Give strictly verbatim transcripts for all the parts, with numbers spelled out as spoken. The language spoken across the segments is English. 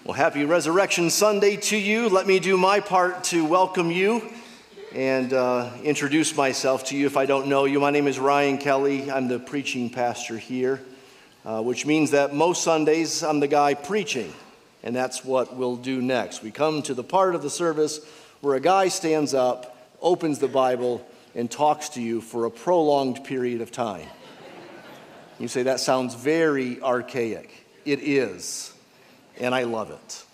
Well, happy Resurrection Sunday to you. Let me do my part to welcome you and uh, introduce myself to you if I don't know you. My name is Ryan Kelly. I'm the preaching pastor here, uh, which means that most Sundays I'm the guy preaching, and that's what we'll do next. We come to the part of the service where a guy stands up, opens the Bible, and talks to you for a prolonged period of time. You say, that sounds very archaic. It is. And I love it.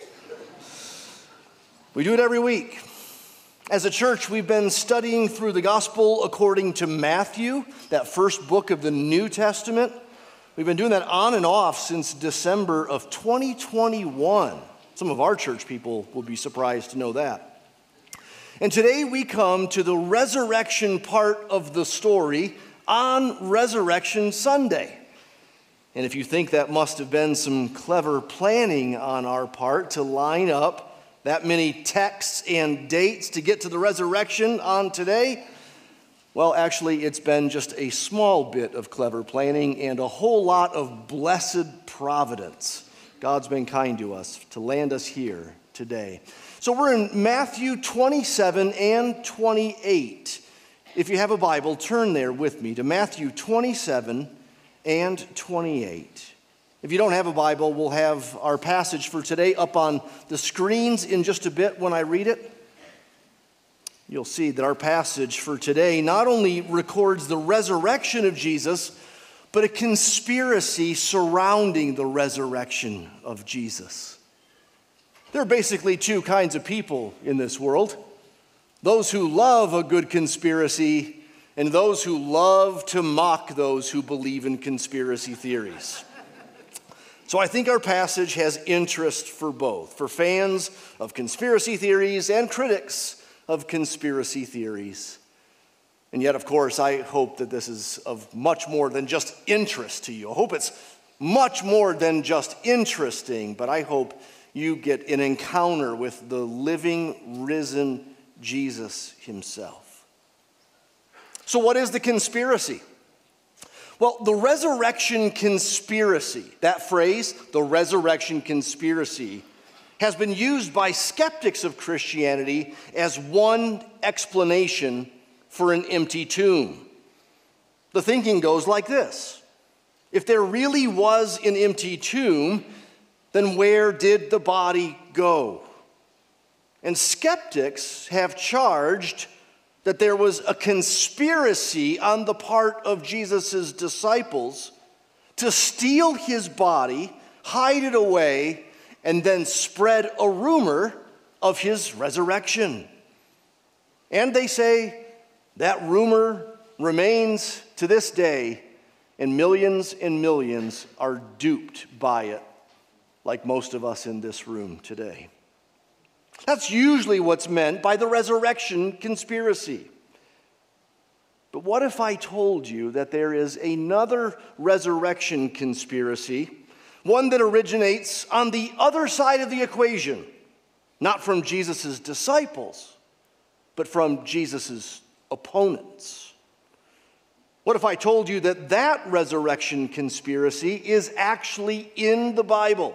We do it every week. As a church, we've been studying through the gospel according to Matthew, that first book of the New Testament. We've been doing that on and off since December of twenty twenty-one. Some of our church people will be surprised to know that. And today we come to the resurrection part of the story on Resurrection Sunday. And if you think that must have been some clever planning on our part to line up that many texts and dates to get to the resurrection on today, well, actually, it's been just a small bit of clever planning and a whole lot of blessed providence. God's been kind to us to land us here today. So we're in Matthew twenty-seven and twenty-eight. If you have a Bible, turn there with me to Matthew twenty-seven and twenty-eight. If you don't have a Bible, we'll have our passage for today up on the screens in just a bit when I read it. You'll see that our passage for today not only records the resurrection of Jesus, but a conspiracy surrounding the resurrection of Jesus. There are basically two kinds of people in this world: those who love a good conspiracy and those who love to mock those who believe in conspiracy theories. So I think our passage has interest for both, for fans of conspiracy theories and critics of conspiracy theories. And yet, of course, I hope that this is of much more than just interest to you. I hope it's much more than just interesting, but I hope you get an encounter with the living, risen Jesus himself. So what is the conspiracy? Well, the resurrection conspiracy, that phrase, the resurrection conspiracy, has been used by skeptics of Christianity as one explanation for an empty tomb. The thinking goes like this: if there really was an empty tomb, then where did the body go? And skeptics have charged that there was a conspiracy on the part of Jesus' disciples to steal his body, hide it away, and then spread a rumor of his resurrection. And they say that rumor remains to this day, and millions and millions are duped by it, like most of us in this room today. That's usually what's meant by the resurrection conspiracy. But what if I told you that there is another resurrection conspiracy, one that originates on the other side of the equation, not from Jesus' disciples, but from Jesus' opponents? What if I told you that that resurrection conspiracy is actually in the Bible?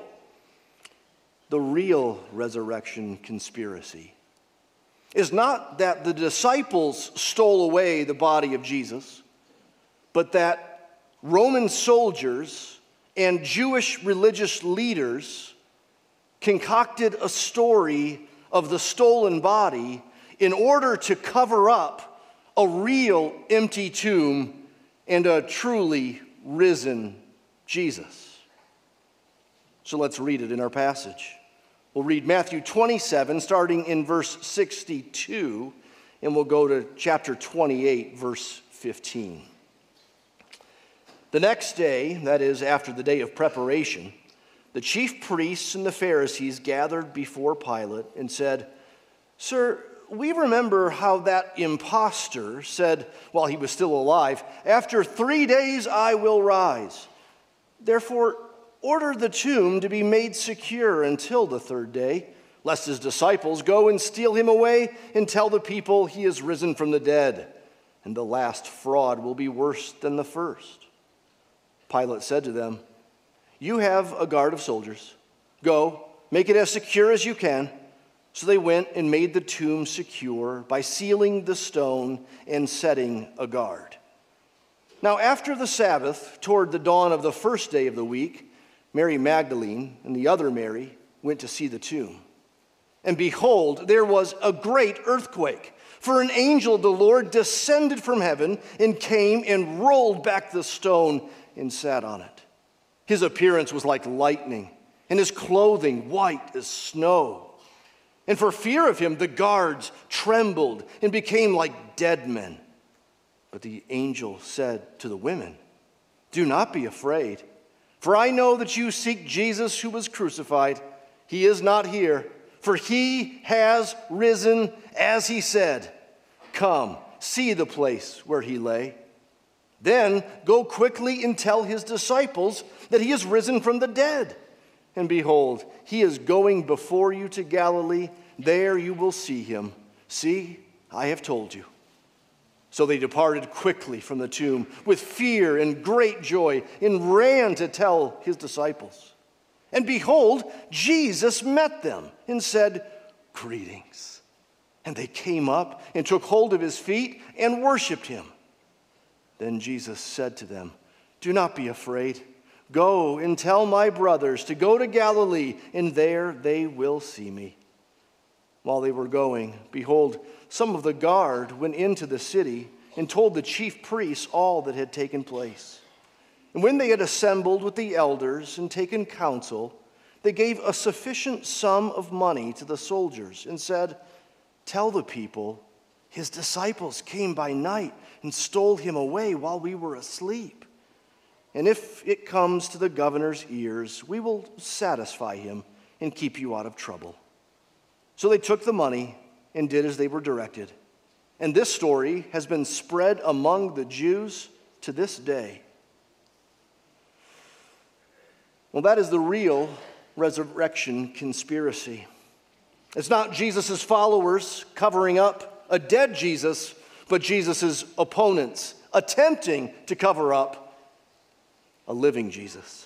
The real resurrection conspiracy is not that the disciples stole away the body of Jesus, but that Roman soldiers and Jewish religious leaders concocted a story of the stolen body in order to cover up a real empty tomb and a truly risen Jesus. So let's read it in our passage. We'll read Matthew twenty-seven, starting in verse sixty-two, and we'll go to chapter twenty-eight, verse fifteen. The next day, that is, after the day of preparation, the chief priests and the Pharisees gathered before Pilate and said, "Sir, we remember how that impostor said while he was still alive, 'After three days I will rise.' Therefore, order the tomb to be made secure until the third day, lest his disciples go and steal him away and tell the people he is risen from the dead, and the last fraud will be worse than the first." Pilate said to them, "You have a guard of soldiers. Go, Make it as secure as you can." So they went and made the tomb secure by sealing the stone and setting a guard. Now after the Sabbath, toward the dawn of the first day of the week, Mary Magdalene and the other Mary went to see the tomb. And behold, there was a great earthquake, for an angel of the Lord descended from heaven and came and rolled back the stone and sat on it. His appearance was like lightning, and his clothing white as snow. And for fear of him, the guards trembled and became like dead men. But the angel said to the women, "Do not be afraid, for I know that you seek Jesus who was crucified. He is not here, for he has risen as he said. Come, see the place where he lay. Then go quickly and tell his disciples that he is risen from the dead. And behold, he is going before you to Galilee. There you will see him. See, I have told you." So they departed quickly from the tomb with fear and great joy and ran to tell his disciples. And behold, Jesus met them and said, "Greetings." And they came up and took hold of his feet and worshiped him. Then Jesus said to them, "Do not be afraid. Go and tell my brothers to go to Galilee, and there they will see me." While they were going, behold, some of the guard went into the city and told the chief priests all that had taken place. And when they had assembled with the elders and taken counsel, they gave a sufficient sum of money to the soldiers and said, "Tell the people, his disciples came by night and stole him away while we were asleep. And if it comes to the governor's ears, we will satisfy him and keep you out of trouble." So they took the money and did as they were directed. And this story has been spread among the Jews to this day. Well, that is the real resurrection conspiracy. It's not Jesus' followers covering up a dead Jesus, but Jesus' opponents attempting to cover up a living Jesus.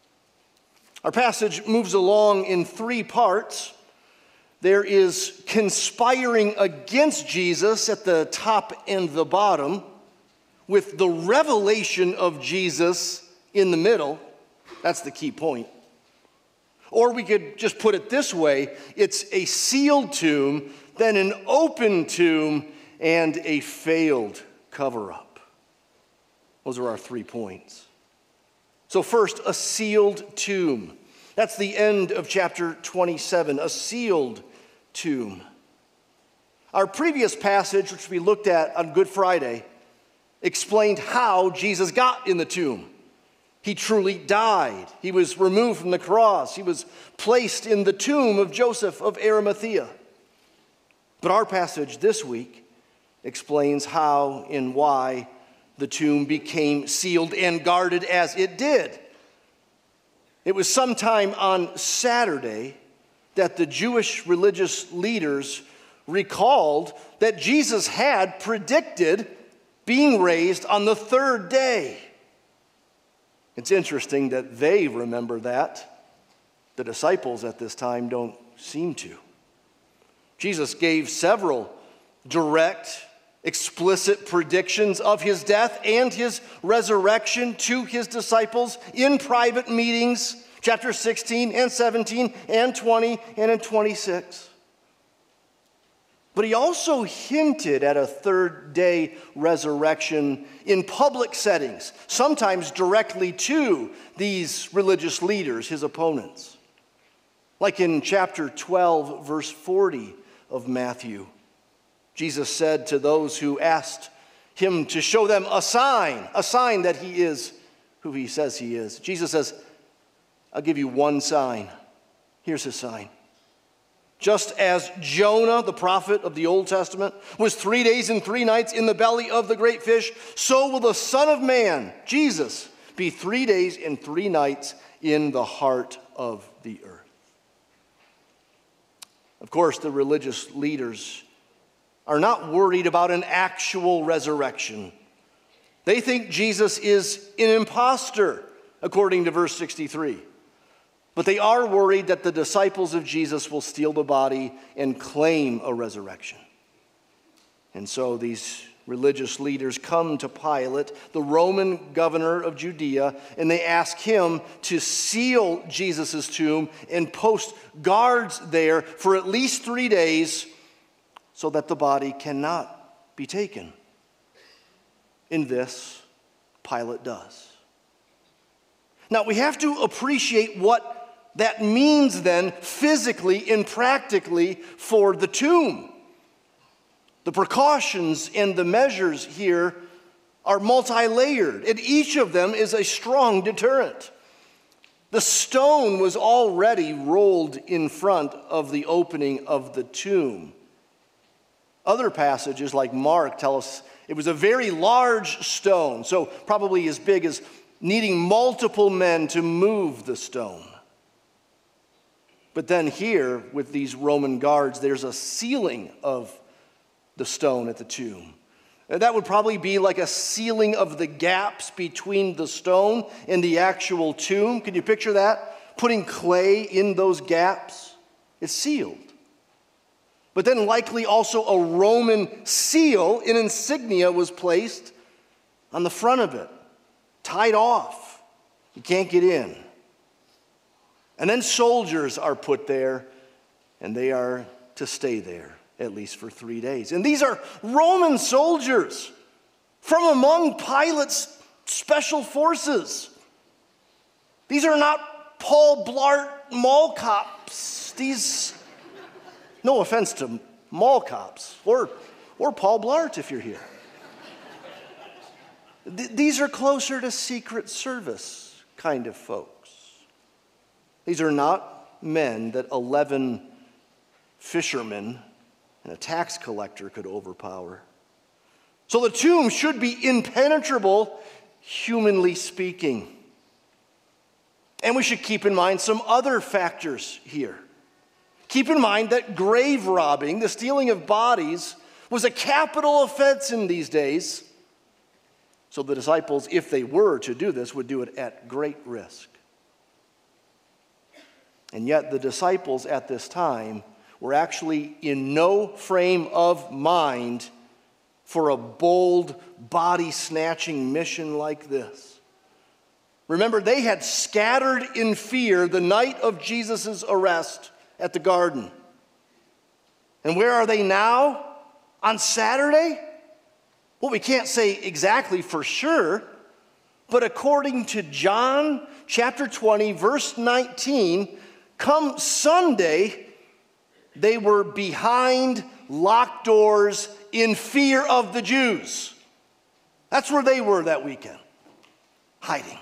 Our passage moves along in three parts. There is conspiring against Jesus at the top and the bottom, with the revelation of Jesus in the middle. That's the key point. Or we could just put it this way: it's a sealed tomb, then an open tomb, and a failed cover-up. Those are our three points. So first, a sealed tomb. That's the end of chapter twenty-seven, a sealed tomb. Our previous passage, which we looked at on Good Friday, explained how Jesus got in the tomb. He truly died. He was removed from the cross. He was placed in the tomb of Joseph of Arimathea. But our passage this week explains how and why the tomb became sealed and guarded as it did. It was sometime on Saturday that the Jewish religious leaders recalled that Jesus had predicted being raised on the third day. It's interesting that they remember that. The disciples at this time don't seem to. Jesus gave several direct, explicit predictions of his death and his resurrection to his disciples in private meetings, chapter sixteen and seventeen and twenty and in twenty-six. But he also hinted at a third day resurrection in public settings, sometimes directly to these religious leaders, his opponents. Like in chapter twelve, verse forty of Matthew, Jesus said to those who asked him to show them a sign, a sign that he is who he says he is. Jesus says, "I'll give you one sign. Here's his sign. Just as Jonah, the prophet of the Old Testament, was three days and three nights in the belly of the great fish, so will the Son of Man, Jesus, be three days and three nights in the heart of the earth." Of course, the religious leaders are not worried about an actual resurrection. They think Jesus is an imposter, according to verse sixty-three. But they are worried that the disciples of Jesus will steal the body and claim a resurrection. And so these religious leaders come to Pilate, the Roman governor of Judea, and they ask him to seal Jesus' tomb and post guards there for at least three days so that the body cannot be taken. In this, Pilate does. Now, we have to appreciate what that means then physically and practically for the tomb. The precautions and the measures here are multi-layered, and each of them is a strong deterrent. The stone was already rolled in front of the opening of the tomb. Other passages, like Mark, tell us it was a very large stone, so probably as big as needing multiple men to move the stone. But then here, with these Roman guards, there's a sealing of the stone at the tomb. That would probably be like a sealing of the gaps between the stone and the actual tomb. Can you picture that? Putting clay in those gaps. It's sealed. But then likely also a Roman seal, an insignia, was placed on the front of it, tied off. You can't get in. And then soldiers are put there, and they are to stay there, at least for three days. And these are Roman soldiers from among Pilate's special forces. These are not Paul Blart mall cops. These, no offense to mall cops, or, or Paul Blart if you're here. Th- these are closer to Secret Service kind of folks. These are not men that eleven fishermen and a tax collector could overpower. So the tomb should be impenetrable, humanly speaking. And we should keep in mind some other factors here. Keep in mind that grave robbing, the stealing of bodies, was a capital offense in these days. So the disciples, if they were to do this, would do it at great risk. And yet the disciples at this time were actually in no frame of mind for a bold, body-snatching mission like this. Remember, they had scattered in fear the night of Jesus' arrest at the garden. And where are they now? On Saturday? Well, we can't say exactly for sure, but according to John chapter twenty, verse nineteen, come Sunday, they were behind locked doors in fear of the Jews. That's where they were that weekend, hiding.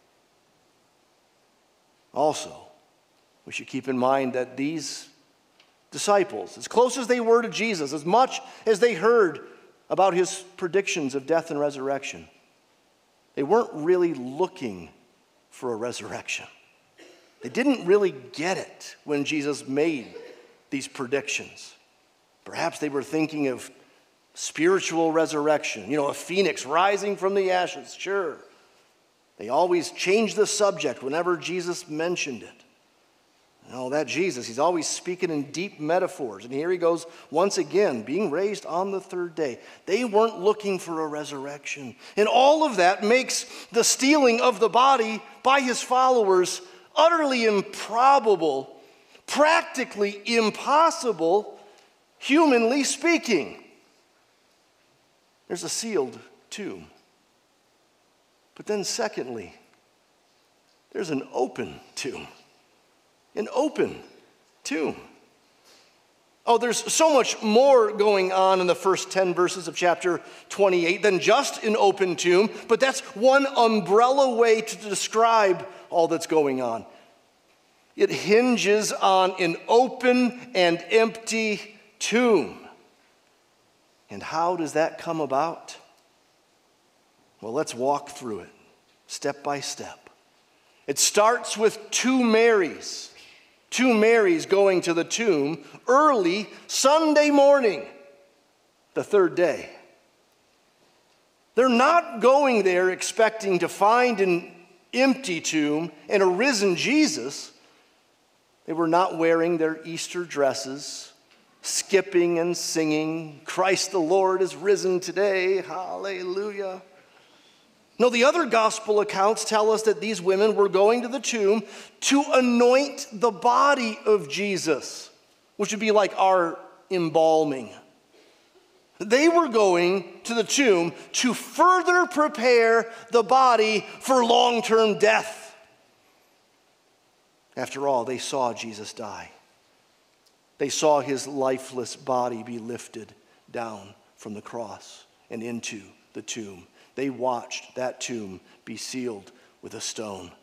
Also, we should keep in mind that these disciples, as close as they were to Jesus, as much as they heard about his predictions of death and resurrection, they weren't really looking for a resurrection. They didn't really get it when Jesus made these predictions. Perhaps they were thinking of spiritual resurrection, you know, a phoenix rising from the ashes, sure. They always changed the subject whenever Jesus mentioned it. Oh, that Jesus, he's always speaking in deep metaphors. And here he goes once again, being raised on the third day. They weren't looking for a resurrection. And all of that makes the stealing of the body by his followers utterly improbable, practically impossible, humanly speaking. There's a sealed tomb. But then secondly, there's an open tomb. An open tomb. Oh, there's so much more going on in the first ten verses of chapter twenty-eight than just an open tomb, but that's one umbrella way to describe all that's going on. It hinges on an open and empty tomb. And how does that come about? Well, let's walk through it step by step. It starts with two Marys. Two Marys going to the tomb early Sunday morning, the third day. They're not going there expecting to find an empty tomb and a risen Jesus. They were not wearing their Easter dresses, skipping and singing, "Christ the Lord is risen today, hallelujah." No, the other gospel accounts tell us that these women were going to the tomb to anoint the body of Jesus, which would be like our embalming. They were going to the tomb to further prepare the body for long-term death. After all, they saw Jesus die. They saw his lifeless body be lifted down from the cross and into the tomb. They watched that tomb be sealed with a stone.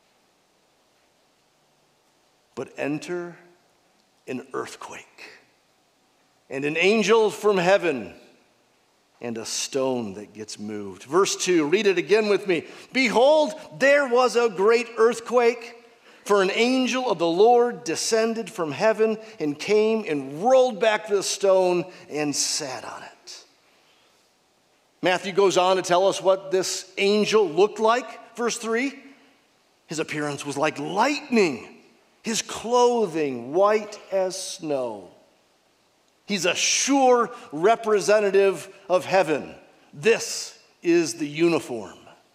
But enter an earthquake, and an angel from heaven, and a stone that gets moved. Verse two, read it again with me. "Behold, there was a great earthquake, for an angel of the Lord descended from heaven and came and rolled back the stone and sat on it." Matthew goes on to tell us what this angel looked like. Verse three, his appearance was like lightning, his clothing white as snow. He's a sure representative of heaven. This is the uniform.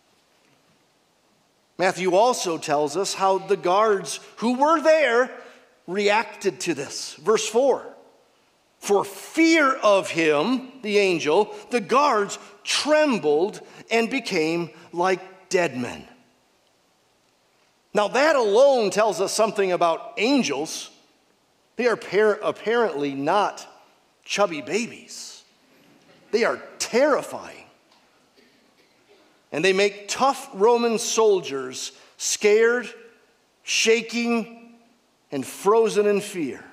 Matthew also tells us how the guards who were there reacted to this. Verse four, "For fear of him," the angel, "the guards trembled and became like dead men." Now that alone tells us something about angels. They are par- apparently not chubby babies. They are terrifying. And they make tough Roman soldiers scared, shaking, and frozen in fear.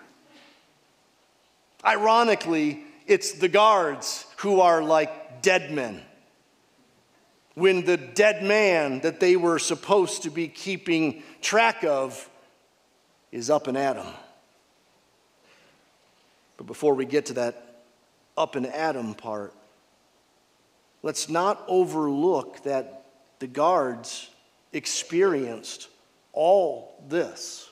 Ironically, it's the guards who are like dead men, when the dead man that they were supposed to be keeping track of is up and at 'em. But before we get to that up and at 'em part, let's not overlook that the guards experienced all this.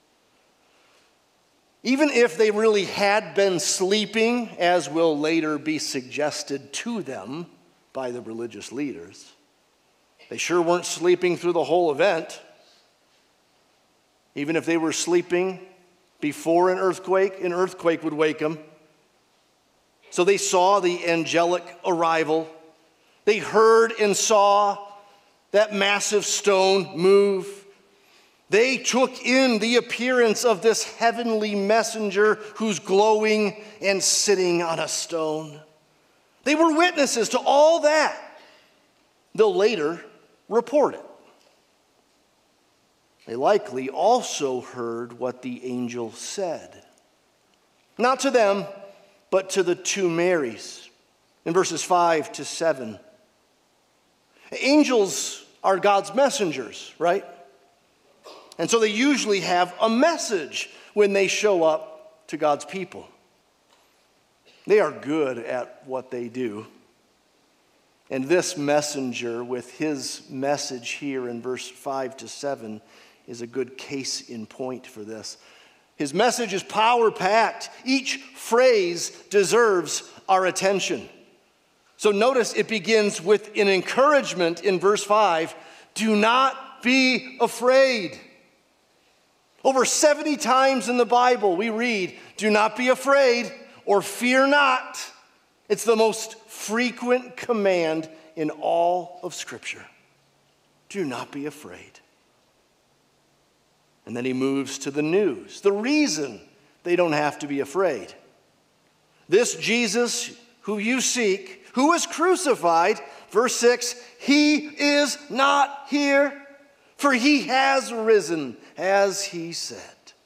Even if they really had been sleeping, as will later be suggested to them by the religious leaders, they sure weren't sleeping through the whole event. Even if they were sleeping before an earthquake, an earthquake would wake them. So they saw the angelic arrival. They heard and saw that massive stone move. They took in the appearance of this heavenly messenger who's glowing and sitting on a stone. They were witnesses to all that. They'll later report it. They likely also heard what the angel said. Not to them, but to the two Marys. In verses five to seven. Angels are God's messengers, right? And so they usually have a message when they show up to God's people. They are good at what they do. And this messenger, with his message here in verse five to seven, is a good case in point for this. His message is power-packed. Each phrase deserves our attention. So notice it begins with an encouragement in verse five. Do not be afraid. Over seventy times in the Bible we read, do not be afraid or fear not. It's the most frequent command in all of Scripture. Do not be afraid. And then he moves to the news, the reason they don't have to be afraid. This Jesus who you seek, who was crucified, verse six, he is not here, for he has risen, as he said.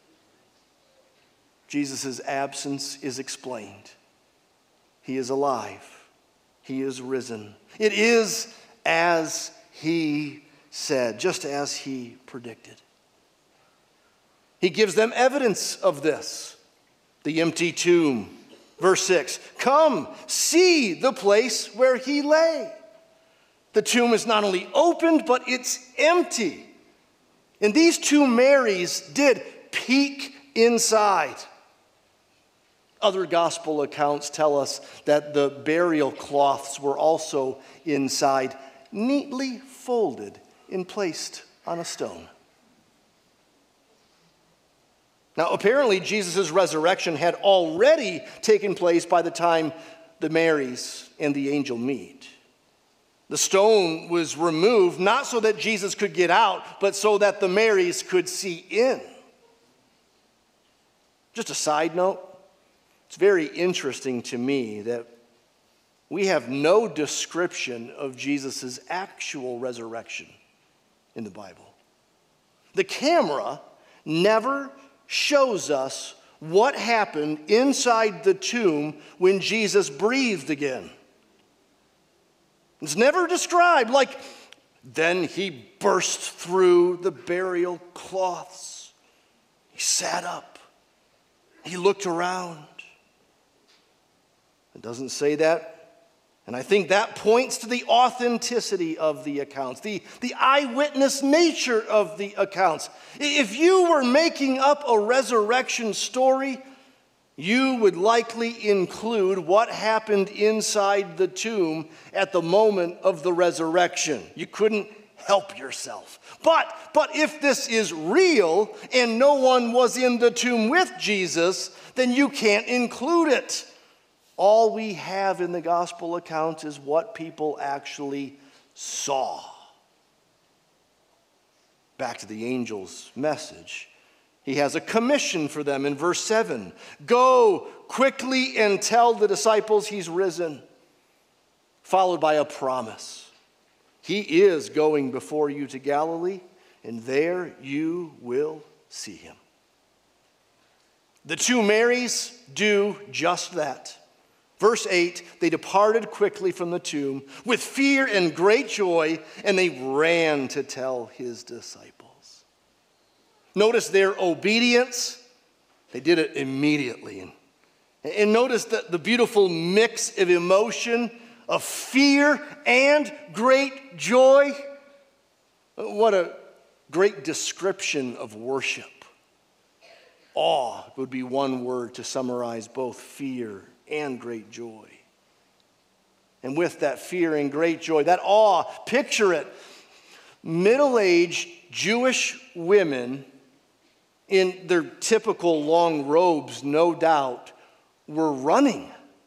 Jesus' absence is explained. He is alive. He is risen. It is as he said, just as he predicted. He gives them evidence of this. The empty tomb. Verse six, come, see the place where he lay. The tomb is not only opened, but it's empty. And these two Marys did peek inside. Other gospel accounts tell us that the burial cloths were also inside, neatly folded and placed on a stone. Now, apparently, Jesus' resurrection had already taken place by the time the Marys and the angel meet. The stone was removed not so that Jesus could get out, but so that the Marys could see in. Just a side note, it's very interesting to me that we have no description of Jesus' actual resurrection in the Bible. The camera never shows us what happened inside the tomb when Jesus breathed again. It's never described like, then he burst through the burial cloths. He sat up. He looked around. It doesn't say that. And I think that points to the authenticity of the accounts, the, the eyewitness nature of the accounts. If you were making up a resurrection story, you would likely include what happened inside the tomb at the moment of the resurrection. You couldn't help yourself. But, but if this is real and no one was in the tomb with Jesus, then you can't include it. All we have in the gospel accounts is what people actually saw. Back to the angel's message. He has a commission for them in verse seven. Go quickly and tell the disciples he's risen. Followed by a promise. He is going before you to Galilee, and there you will see him. The two Marys do just that. Verse eight, they departed quickly from the tomb with fear and great joy, and they ran to tell his disciples. Notice their obedience. They did it immediately. And, and notice the, the beautiful mix of emotion, of fear and great joy. What a great description of worship. Awe would be one word to summarize both fear and great joy. And with that fear and great joy, that awe, picture it. Middle-aged Jewish women in their typical long robes, no doubt, were running.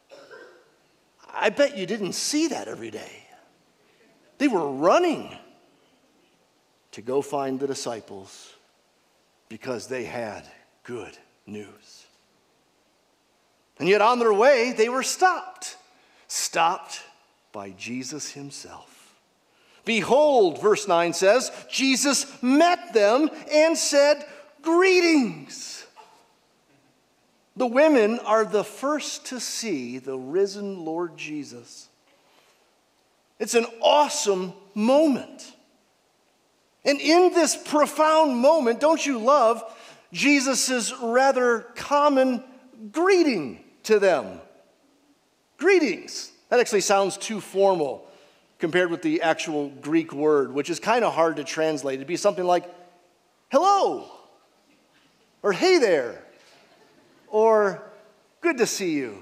I bet you didn't see that every day. They were running to go find the disciples because they had good news. And yet on their way, they were stopped. Stopped by Jesus himself. Behold, verse nine says, Jesus met them and said, greetings. The women are the first to see the risen Lord Jesus. It's an awesome moment. And in this profound moment, don't you love Jesus' rather common greeting to them? Greetings. That actually sounds too formal compared with the actual Greek word, which is kind of hard to translate. It'd be something like, hello, or hey there, or good to see you.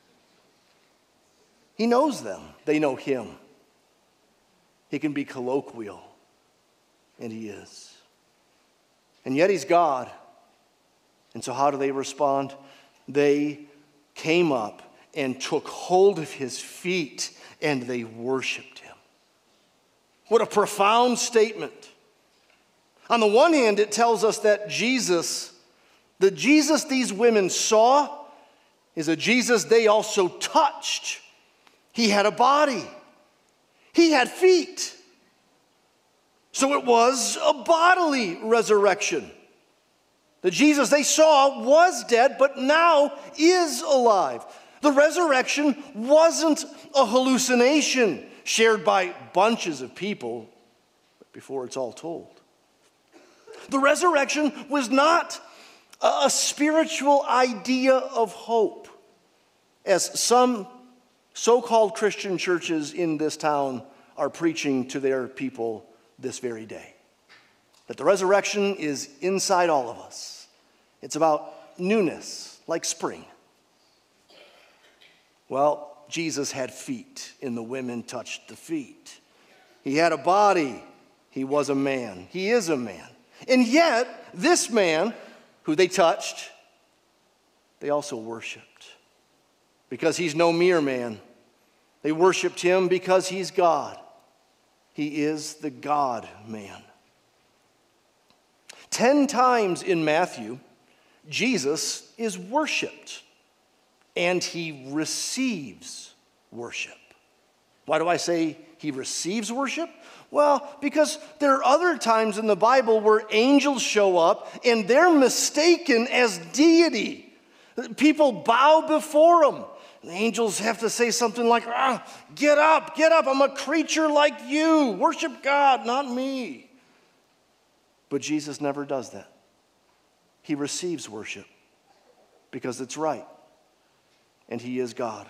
He knows them. They know him. He can be colloquial, and he is. And yet he's God. And so how do they respond? They came up and took hold of his feet, and they worshiped him. What a profound statement. On the one hand, it tells us that Jesus, the Jesus these women saw, is a Jesus they also touched. He had a body. He had feet. So it was a bodily resurrection. The Jesus they saw was dead, but now is alive. The resurrection wasn't a hallucination shared by bunches of people before it's all told. The resurrection was not a spiritual idea of hope, as some so-called Christian churches in this town are preaching to their people this very day. That the resurrection is inside all of us. It's about newness, like spring. Well, Jesus had feet, and the women touched the feet. He had a body. He was a man. He is a man. And yet, this man, who they touched, they also worshiped. Because he's no mere man. They worshiped him because he's God. He is the God-man. Ten times in Matthew, Jesus is worshiped. And he receives worship. Why do I say he receives worship? Well, because there are other times in the Bible where angels show up and they're mistaken as deity. People bow before them. The angels have to say something like, ah, get up, get up, I'm a creature like you. Worship God, not me. But Jesus never does that. He receives worship because it's right. And he is God.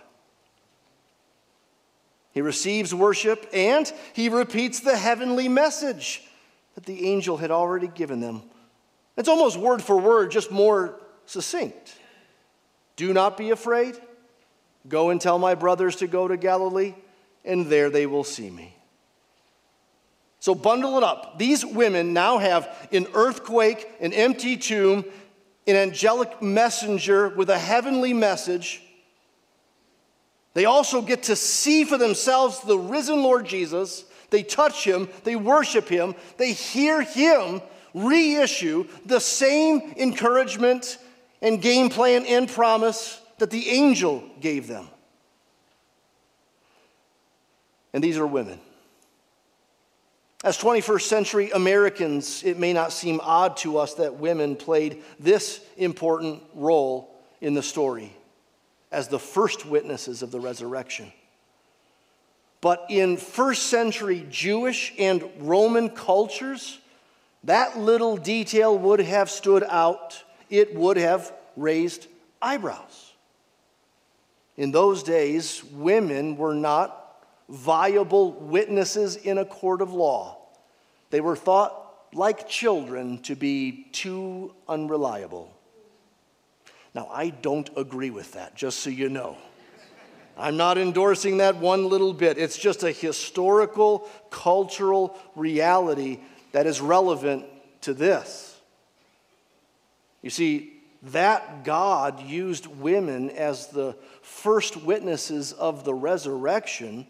He receives worship and he repeats the heavenly message that the angel had already given them. It's almost word for word, just more succinct. Do not be afraid. Go and tell my brothers to go to Galilee, and there they will see me. So bundle it up. These women now have an earthquake, an empty tomb, an angelic messenger with a heavenly message. They also get to see for themselves the risen Lord Jesus. They touch him. They worship him. They hear him reissue the same encouragement and game plan and promise that the angel gave them. And these are women. As twenty-first century Americans, it may not seem odd to us that women played this important role in the story as the first witnesses of the resurrection. But in first century Jewish and Roman cultures, that little detail would have stood out. It would have raised eyebrows. In those days, women were not viable witnesses in a court of law. They were thought, like children, to be too unreliable. Now, I don't agree with that, just so you know. I'm not endorsing that one little bit. It's just a historical, cultural reality that is relevant to this. You see, that God used women as the first witnesses of the resurrection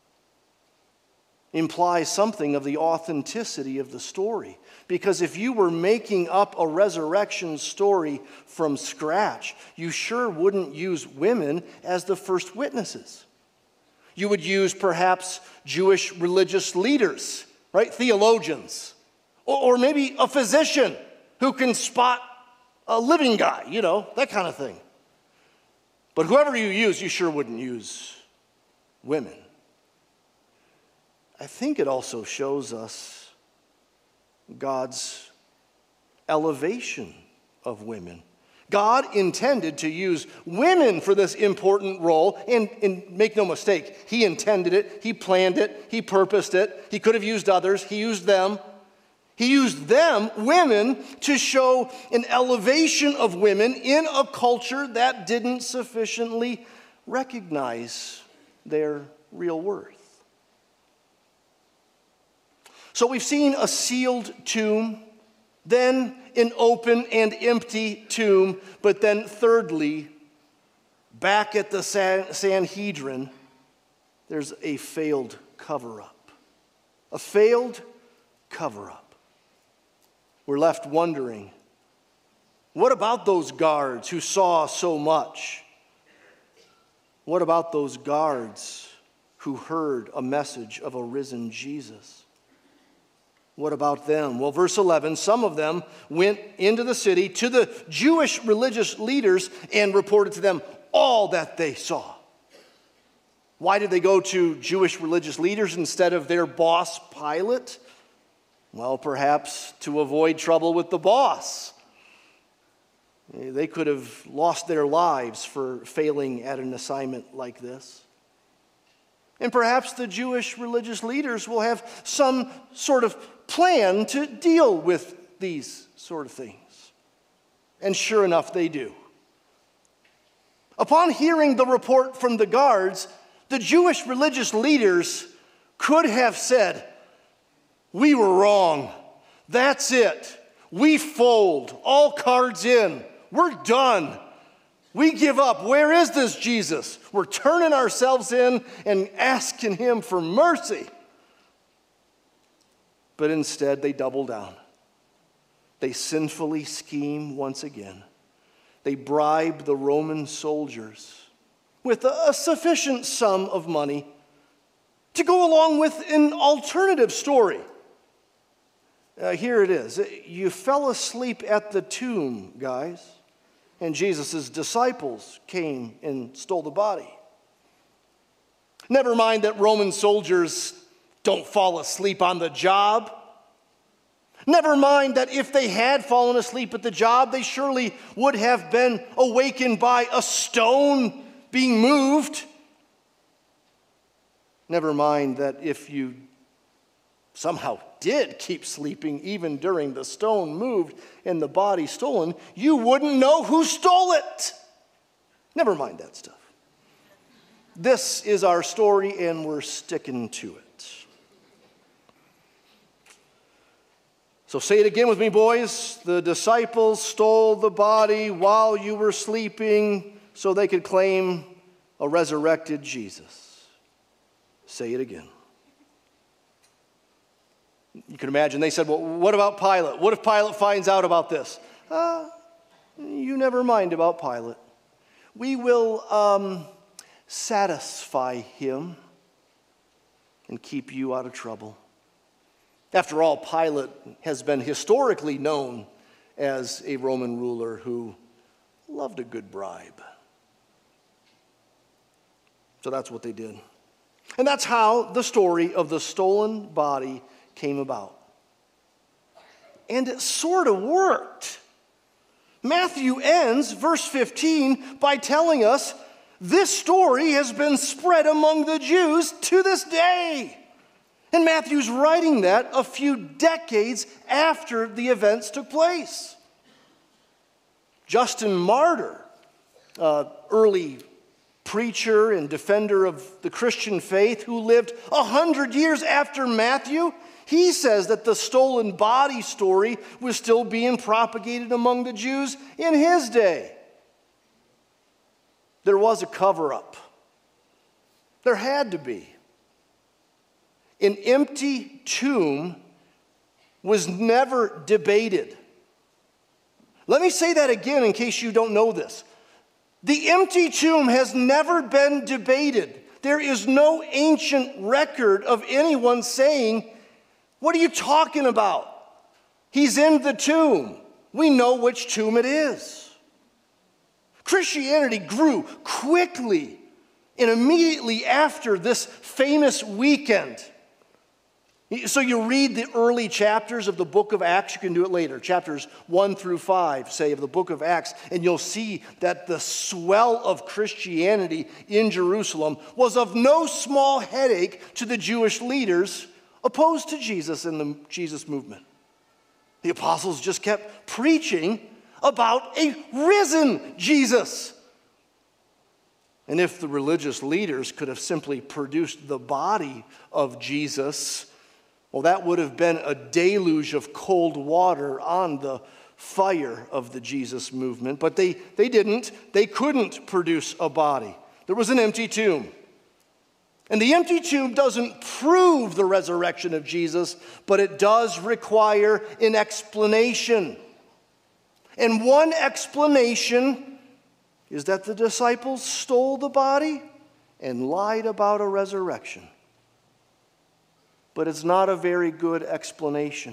implies something of the authenticity of the story. Because if you were making up a resurrection story from scratch, you sure wouldn't use women as the first witnesses. You would use perhaps Jewish religious leaders, right? Theologians. Or, or maybe a physician who can spot a living guy, you know, that kind of thing. But whoever you use, you sure wouldn't use women. I think it also shows us God's elevation of women. God intended to use women for this important role, and, and make no mistake, he intended it, he planned it, he purposed it. He could have used others, he used them. He used them, women, to show an elevation of women in a culture that didn't sufficiently recognize their real worth. So we've seen a sealed tomb, then an open and empty tomb, but then thirdly, back at the Sanhedrin, there's a failed cover-up. A failed cover-up. We're left wondering, what about those guards who saw so much? What about those guards who heard a message of a risen Jesus? What about them? Well, verse eleven, some of them went into the city to the Jewish religious leaders and reported to them all that they saw. Why did they go to Jewish religious leaders instead of their boss, Pilate? Well, perhaps to avoid trouble with the boss. They could have lost their lives for failing at an assignment like this. And perhaps the Jewish religious leaders will have some sort of plan to deal with these sort of things. And sure enough, they do. Upon hearing the report from the guards, the Jewish religious leaders could have said, "We were wrong. That's it. We fold. All cards in. We're done. We give up. Where is this Jesus? We're turning ourselves in and asking him for mercy." But instead, they double down. They sinfully scheme once again. They bribe the Roman soldiers with a sufficient sum of money to go along with an alternative story. Uh, here it is. You fell asleep at the tomb, guys, and Jesus' disciples came and stole the body. Never mind that Roman soldiers don't fall asleep on the job. Never mind that if they had fallen asleep at the job, they surely would have been awakened by a stone being moved. Never mind that if you somehow did keep sleeping even during the stone moved and the body stolen, you wouldn't know who stole it. Never mind that stuff. This is our story, and we're sticking to it. So say it again with me, boys. The disciples stole the body while you were sleeping so they could claim a resurrected Jesus. Say it again. You can imagine they said, "Well, what about Pilate? What if Pilate finds out about this?" Uh, you never mind about Pilate. We will um, satisfy him and keep you out of trouble. After all, Pilate has been historically known as a Roman ruler who loved a good bribe. So that's what they did. And that's how the story of the stolen body came about. And it sort of worked. Matthew ends verse fifteen by telling us this story has been spread among the Jews to this day. And Matthew's writing that a few decades after the events took place. Justin Martyr, uh, early preacher and defender of the Christian faith who lived a hundred years after Matthew, he says that the stolen body story was still being propagated among the Jews in his day. There was a cover-up. There had to be. An empty tomb was never debated. Let me say that again in case you don't know this. The empty tomb has never been debated. There is no ancient record of anyone saying, "What are you talking about? He's in the tomb. We know which tomb it is." Christianity grew quickly and immediately after this famous weekend. So you read the early chapters of the book of Acts. You can do it later. Chapters one through five, say, of the book of Acts. And you'll see that the swell of Christianity in Jerusalem was of no small headache to the Jewish leaders opposed to Jesus and the Jesus movement. The apostles just kept preaching about a risen Jesus. And if the religious leaders could have simply produced the body of Jesus, well, that would have been a deluge of cold water on the fire of the Jesus movement. But they, they didn't. They couldn't produce a body. There was an empty tomb. And the empty tomb doesn't prove the resurrection of Jesus, but it does require an explanation. And one explanation is that the disciples stole the body and lied about a resurrection. But it's not a very good explanation.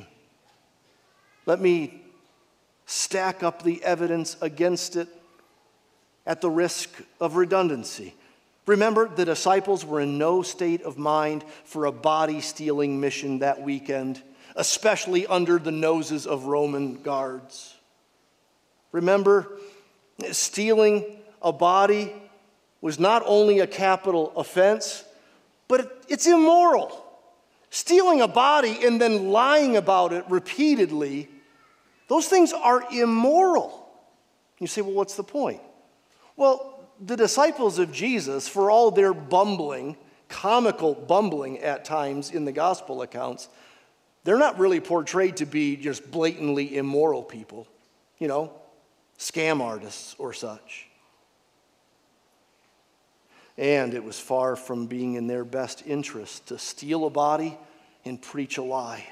Let me stack up the evidence against it at the risk of redundancy. Remember, the disciples were in no state of mind for a body-stealing mission that weekend, especially under the noses of Roman guards. Remember, stealing a body was not only a capital offense, but it's immoral. Stealing a body and then lying about it repeatedly, those things are immoral. You say, well, what's the point? Well, the disciples of Jesus, for all their bumbling, comical bumbling at times in the gospel accounts, they're not really portrayed to be just blatantly immoral people, you know, scam artists or such. And it was far from being in their best interest to steal a body and preach a lie.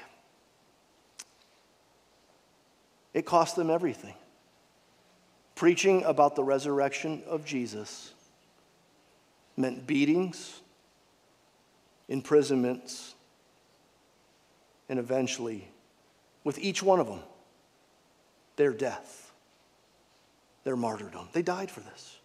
It cost them everything. Preaching about the resurrection of Jesus meant beatings, imprisonments, and eventually, with each one of them, their death, their martyrdom. They died for this.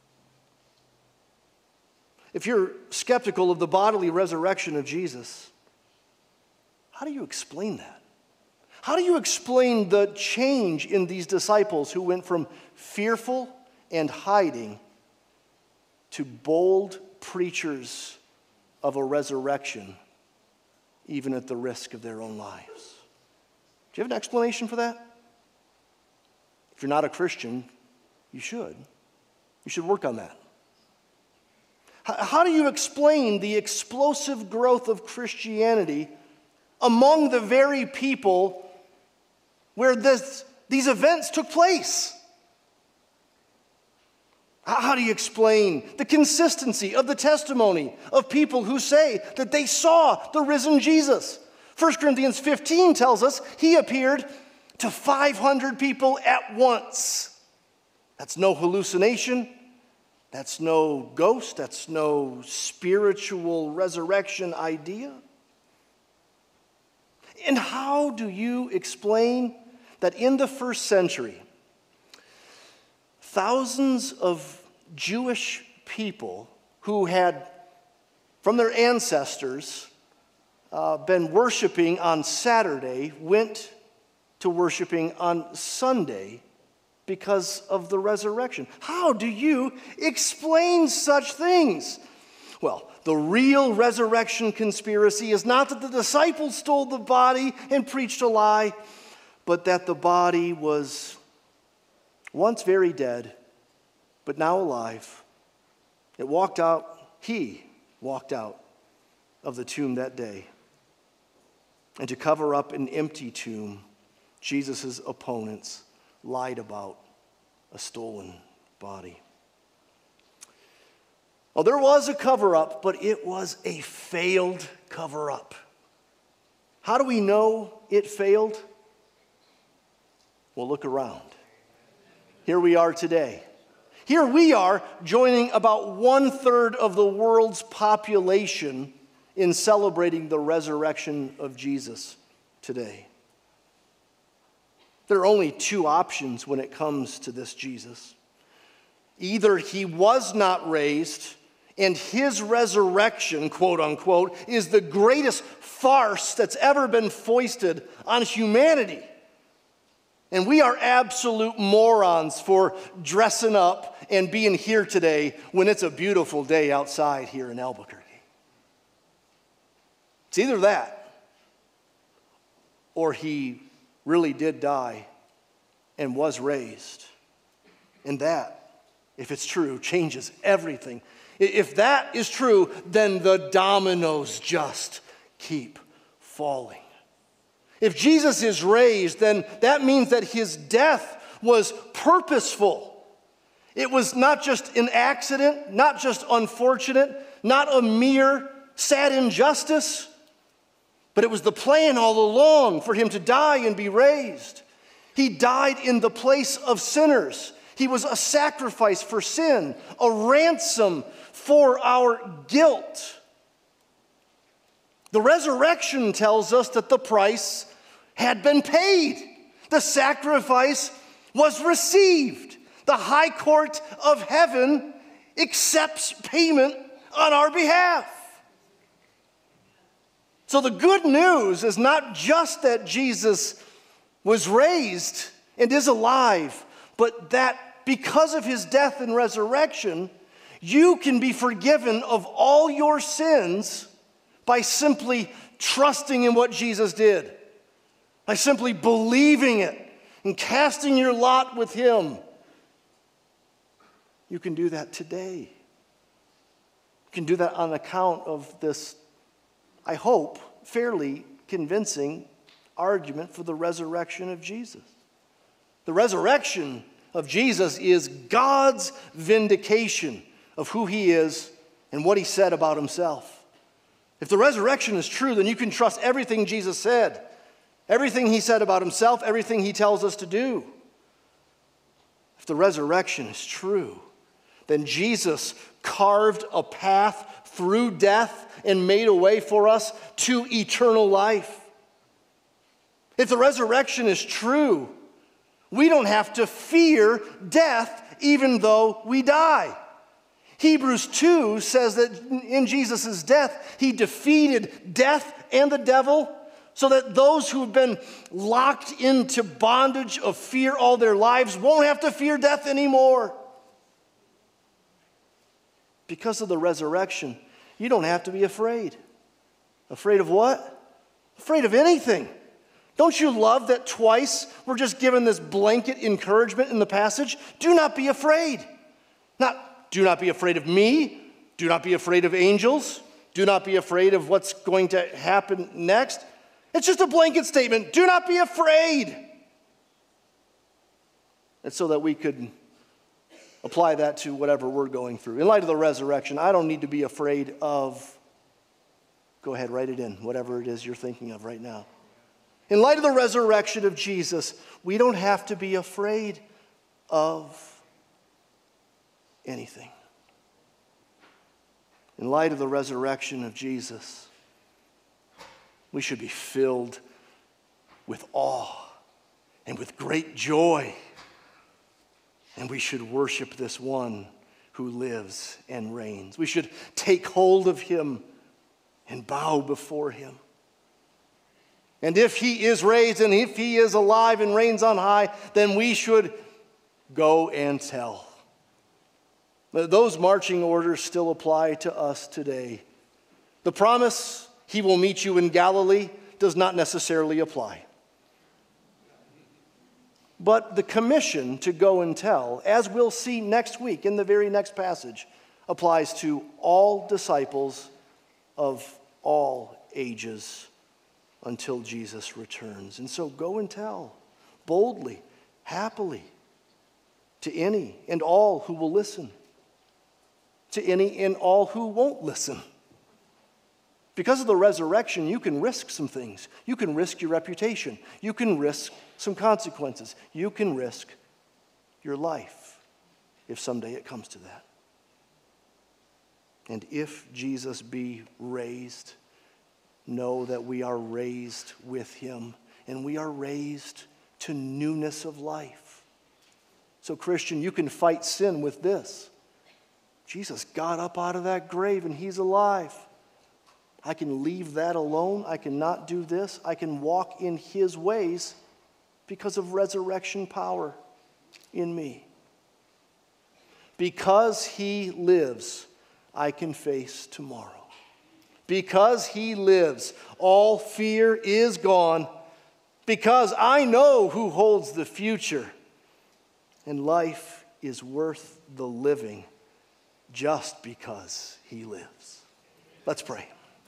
If you're skeptical of the bodily resurrection of Jesus, how do you explain that? How do you explain the change in these disciples who went from fearful and hiding to bold preachers of a resurrection, even at the risk of their own lives? Do you have an explanation for that? If you're not a Christian, you should. You should work on that. How do you explain the explosive growth of Christianity among the very people where this, these events took place? How do you explain the consistency of the testimony of people who say that they saw the risen Jesus? First Corinthians fifteen tells us he appeared to five hundred people at once. That's no hallucination. That's no ghost. That's no spiritual resurrection idea. And how do you explain that in the first century, thousands of Jewish people who had, from their ancestors, uh, been worshiping on Saturday, went to worshiping on Sunday because of the resurrection? How do you explain such things? Well, the real resurrection conspiracy is not that the disciples stole the body and preached a lie, but that the body was once very dead, but now alive. It walked out, he walked out of the tomb that day. And to cover up an empty tomb, Jesus' opponents lied about a stolen body. Well, there was a cover-up, but it was a failed cover-up. How do we know it failed? Well, look around. Here we are today. Here we are joining about one-third of the world's population in celebrating the resurrection of Jesus today. There are only two options when it comes to this Jesus. Either he was not raised, and his resurrection, quote unquote, is the greatest farce that's ever been foisted on humanity. And we are absolute morons for dressing up and being here today when it's a beautiful day outside here in Albuquerque. It's either that, or he really did die and was raised. And that, if it's true, changes everything. If that is true, then the dominoes just keep falling. If Jesus is raised, then that means that his death was purposeful. It was not just an accident, not just unfortunate, not a mere sad injustice, but it was the plan all along for him to die and be raised. He died in the place of sinners. He was a sacrifice for sin, a ransom for our guilt. The resurrection tells us that the price had been paid. The sacrifice was received. The high court of heaven accepts payment on our behalf. So the good news is not just that Jesus was raised and is alive, but that because of his death and resurrection, you can be forgiven of all your sins by simply trusting in what Jesus did, by simply believing it and casting your lot with him You can do that today. You can do that on account of this, I hope, fairly convincing argument for the resurrection of Jesus. The resurrection of Jesus is God's vindication of who he is and what he said about himself. If the resurrection is true, then you can trust everything Jesus said, everything he said about himself, everything he tells us to do. If the resurrection is true, then Jesus carved a path through death and made a way for us to eternal life. If the resurrection is true, we don't have to fear death even though we die. Hebrews two says that in Jesus' death, he defeated death and the devil so that those who have been locked into bondage of fear all their lives won't have to fear death anymore. Because of the resurrection, you don't have to be afraid. Afraid of what? Afraid of anything. Don't you love that twice we're just given this blanket encouragement in the passage? Do not be afraid. Not, do not be afraid of me. Do not be afraid of angels. Do not be afraid of what's going to happen next. It's just a blanket statement. Do not be afraid. And so that we could apply that to whatever we're going through. In light of the resurrection, I don't need to be afraid of, go ahead, write it in, whatever it is you're thinking of right now. In light of the resurrection of Jesus, we don't have to be afraid of anything. In light of the resurrection of Jesus, we should be filled with awe and with great joy. And we should worship this one who lives and reigns. We should take hold of him and bow before him. And if he is raised and if he is alive and reigns on high, then we should go and tell. Those marching orders still apply to us today. The promise, he will meet you in Galilee, does not necessarily apply. But the commission to go and tell, as we'll see next week in the very next passage, applies to all disciples of all ages until Jesus returns. And so go and tell boldly, happily, to any and all who will listen, to any and all who won't listen. Because of the resurrection, you can risk some things. You can risk your reputation. You can risk some consequences. You can risk your life if someday it comes to that. And if Jesus be raised, know that we are raised with him, and we are raised to newness of life. So, Christian, you can fight sin with this. Jesus got up out of that grave, and he's alive. I can leave that alone. I cannot do this. I can walk in his ways because of resurrection power in me. Because he lives, I can face tomorrow. Because he lives, all fear is gone. Because I know who holds the future. And life is worth the living just because he lives. Let's pray.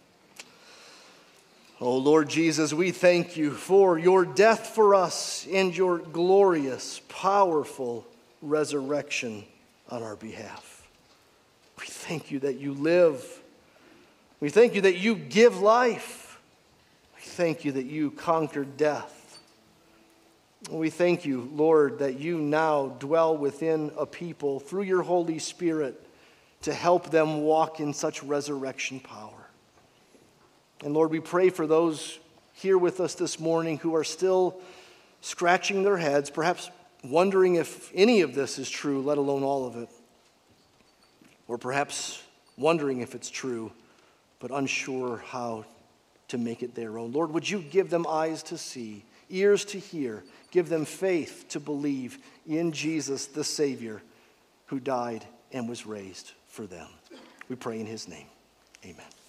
Oh, Lord Jesus, we thank you for your death for us and your glorious, powerful resurrection on our behalf. We thank you that you live. We thank you that you give life. We thank you that you conquered death. We thank you, Lord, that you now dwell within a people through your Holy Spirit to help them walk in such resurrection power. And Lord, we pray for those here with us this morning who are still scratching their heads, perhaps wondering if any of this is true, let alone all of it. Or perhaps wondering if it's true, but unsure how to make it their own. Lord, would you give them eyes to see, ears to hear, give them faith to believe in Jesus, the Savior, who died and was raised for them. We pray in his name. Amen.